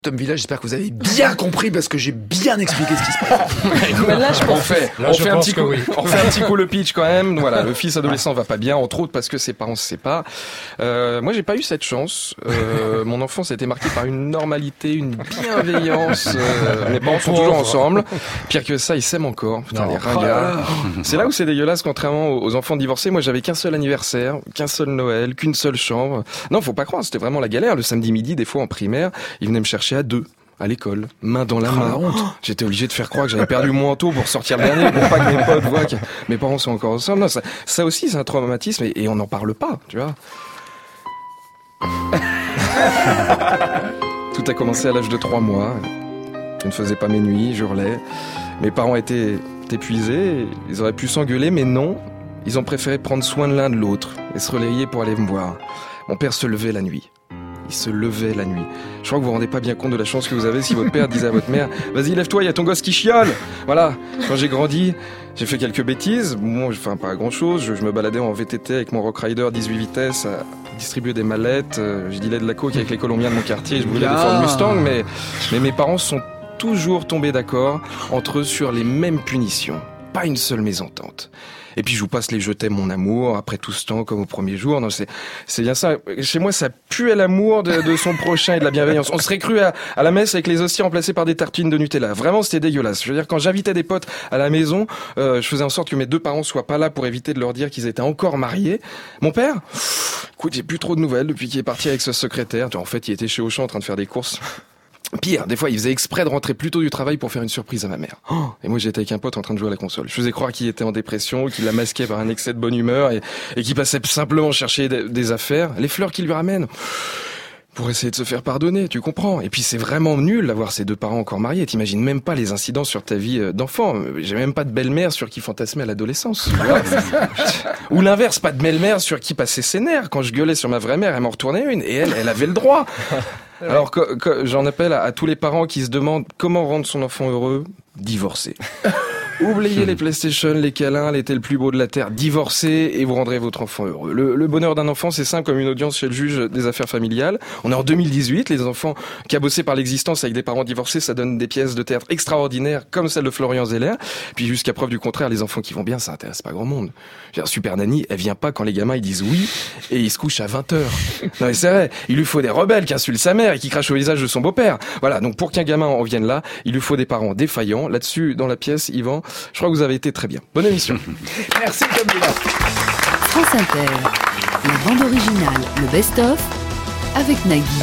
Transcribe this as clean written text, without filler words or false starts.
Tom Village, j'espère que vous avez bien compris parce que j'ai bien expliqué ce qui se passe. Mais là, je pense, on fait un petit coup, oui. on fait un petit coup le pitch quand même. Voilà, le fils adolescent va pas bien, entre autres parce que ses parents se séparent. Moi, j'ai pas eu cette chance. Mon enfance a été marquée par une normalité, une bienveillance. Mes parents sont toujours ensemble. Pire que ça, ils s'aiment encore. Putain, les ringards. C'est là où c'est dégueulasse, contrairement aux enfants divorcés. Moi, j'avais qu'un seul anniversaire, qu'un seul Noël, qu'une seule chambre. Non, faut pas croire, c'était vraiment la galère. Le samedi midi, des fois en primaire, ils venaient me chercher à deux. À l'école, main dans la main. J'étais obligé de faire croire que j'avais perdu mon manteau pour sortir le dernier, pour pas que mes potes voient que mes parents sont encore ensemble. Non, ça aussi, c'est un traumatisme et on n'en parle pas, tu vois. Tout a commencé à l'âge de 3 mois. Je ne faisais pas mes nuits, j'hurlais. Mes parents étaient épuisés, ils auraient pu s'engueuler, mais non. Ils ont préféré prendre soin de l'un de l'autre et se relayer pour aller me voir. Mon père se levait la nuit. Il se levait la nuit. Je crois que vous vous rendez pas bien compte de la chance que vous avez si votre père disait à votre mère « Vas-y, lève-toi, il y a ton gosse qui chiole !» Voilà. Quand j'ai grandi, j'ai fait quelques bêtises. Bon, enfin, pas grand-chose. Je me baladais en VTT avec mon Rock Rider 18 vitesses à distribuer des mallettes. Je dealais de la coke avec les Colombiens de mon quartier. Je brûlais des Ford Mustang. Mais mes parents sont toujours tombés d'accord entre eux sur les mêmes punitions. Pas une seule mésentente. Et puis je vous passe les je t'aime mon amour après tout ce temps comme au premier jour. Non, c'est bien ça. Chez moi, ça puait l'amour de son prochain et de la bienveillance. On serait cru à la messe avec les hosties remplacées par des tartines de Nutella. Vraiment, c'était dégueulasse. Je veux dire, quand j'invitais des potes à la maison, je faisais en sorte que mes deux parents soient pas là pour éviter de leur dire qu'ils étaient encore mariés. Mon père, écoute, j'ai plus trop de nouvelles depuis qu'il est parti avec ce secrétaire. En fait, il était chez Auchan en train de faire des courses. Pire, des fois, il faisait exprès de rentrer plus tôt du travail pour faire une surprise à ma mère. Et moi, j'étais avec un pote en train de jouer à la console. Je faisais croire qu'il était en dépression, qu'il la masquait par un excès de bonne humeur et qu'il passait simplement chercher des affaires, les fleurs qu'il lui ramène, pour essayer de se faire pardonner, tu comprends. Et puis, c'est vraiment nul d'avoir ces deux parents encore mariés. T'imagines même pas les incidents sur ta vie d'enfant. J'ai même pas de belle-mère sur qui fantasmer à l'adolescence. Ou l'inverse, pas de belle-mère sur qui passer ses nerfs. Quand je gueulais sur ma vraie mère, elle m'en retournait une. Et elle avait le droit. Alors que j'en appelle à tous les parents qui se demandent comment rendre son enfant heureux, divorcer. Oubliez les PlayStation, les câlins, l'été le plus beau de la Terre. Divorcez et vous rendrez votre enfant heureux. Le bonheur d'un enfant, c'est simple comme une audience chez le juge des affaires familiales. On est en 2018, les enfants cabossés par l'existence avec des parents divorcés, ça donne des pièces de théâtre extraordinaires comme celle de Florian Zeller. Puis jusqu'à preuve du contraire, les enfants qui vont bien, ça intéresse pas grand monde. Super Nanny, elle vient pas quand les gamins ils disent oui et ils se couchent à 20h. Non mais c'est vrai, il lui faut des rebelles qui insultent sa mère et qui crachent au visage de son beau-père. Voilà, donc pour qu'un gamin en vienne là, il lui faut des parents défaillants. Là-dessus, dans la pièce, Yvan, je crois que vous avez été très bien. Bonne émission. Merci Camilla. France Inter, la bande originale, le best-of, avec Nagui.